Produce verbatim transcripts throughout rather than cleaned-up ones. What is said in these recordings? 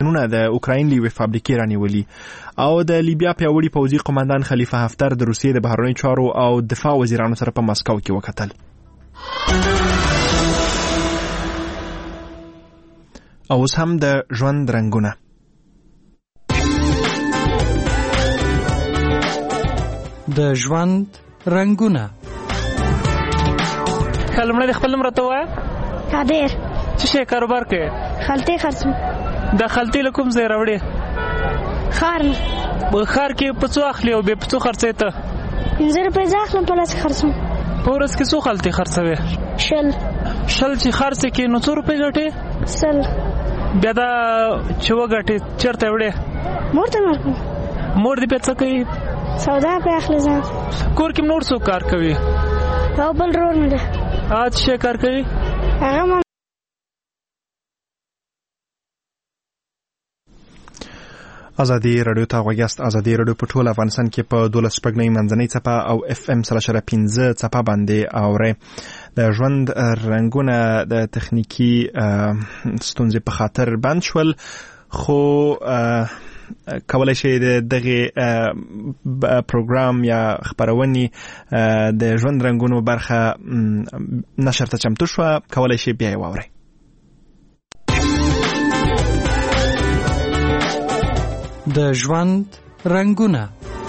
ډرونونه د اوکراین له فابریکې رانیولي او د لیبیا پیاوړي پوځي قومندان خلیفه هفتر د روسیې د بهرنیو چارو او دفاع وزیرانو سره په مسکو کې وکتل. او اوس هم د ژوند رنګونه. د ژوند رنګونه. کلمه د خپل نمبر ته وای قادر چې شي کاروبار کوي خلطه خرڅم د خلطې له کوم ځای راوړي خار په خار کې په څو اخلي او به په څو خرڅې ته پنځه روپۍ ځاخلم په لاس خرڅم په ورځ کې څو خلطې خرڅوي شل شل چې خرڅې کې نو څو روپۍ ګټې سل بیا دا چې وګټې چېرته وړې مور ته ورکوم مور دې بیا څه کوي سودا پې اخلي ځان کور کې نور څوک کار کوي او بل رور مې ده هغه څه کار کوي هغه ما ازادي رادیو ته غوږیاست. ازادي رادیو په ټول افغانستان کې په دولس شپږنۍ منځنۍ څپه او اف ام سره شره پنځه څپه باندې اورئ. د ژوند رنګونه د تخنیکی ستونزې په خاطر بند شول، خو کولای شي د دغه پروګرام یا خبرونې د ژوند رنګونو برخه نشر ته چمتو شو، کولای شي بیا یې واورئ. د ژوند رنګونه.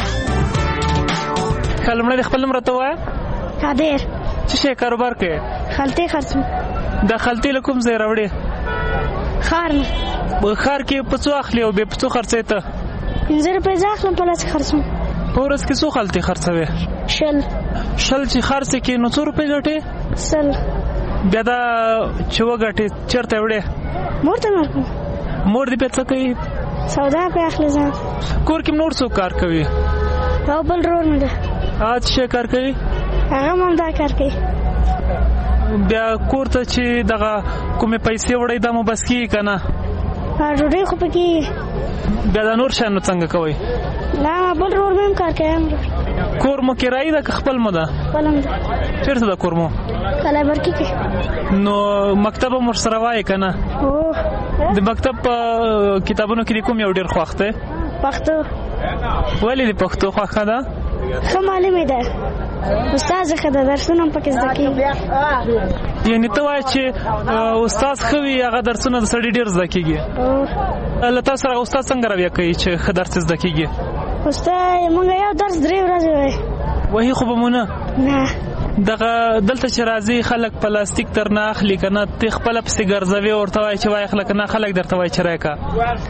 کلمه د خپل نمبر ته وای قادر چې شي کاروبار کوي خلطه خرڅم د خلطې له کوم ځای راوړي خار په خار کې په څو اخلي او به په څو خرڅې ته پنځه روپۍ ځاخلم په لاس خرڅم په ورځ کې څو خلطې خرڅوي شل شل چې خرڅې کې نو څو روپۍ ګټې سل بیا دا چې وګټې چېرته وړې مور ته ورکوم مور دې بیا څه کوي سودا پې اخلي ځان کور کې نور څوک کار کوي او بل رور مې ده هغه څه کار کوي هغه هم دا کار کوي بیا کور ته چې دغه کومې پیسې وړئ دا مو بس کېږي که نه ډوډۍ خو پکې بیا دا نور شیان نو څنګه کوئ لا بل رور مې هم کار کوي کور مو کرایي ده که خپل مو ده خپل هم ده چېرته ده کور مو کلابرکي کې نو مکتب هم ورسره وایې که نه د مکتب په کتابونو کې د کوم یو ډېر خوښ دی پښتو ولې د پښتو خوښه ده ښه معلومې ده استاد ښه ده درسونه هم پکې زده کېږي یعنې ته وایې چې استاد ښه وي هغه درسونه د سړي ډېر زده کېږي له تاسو سره استاد څنګه رویه کوي چې ښه درس زده کېږي استاد موږ یو درس درې ورځې وایي وایي خو به مو نه نه دغه دلته چې راځي خلک پلاستیک تر نه اخلي که نه ته خپله پسې ګرځوي ورته وایي چې وایي اخله که نه خلک درته وایي چې راکه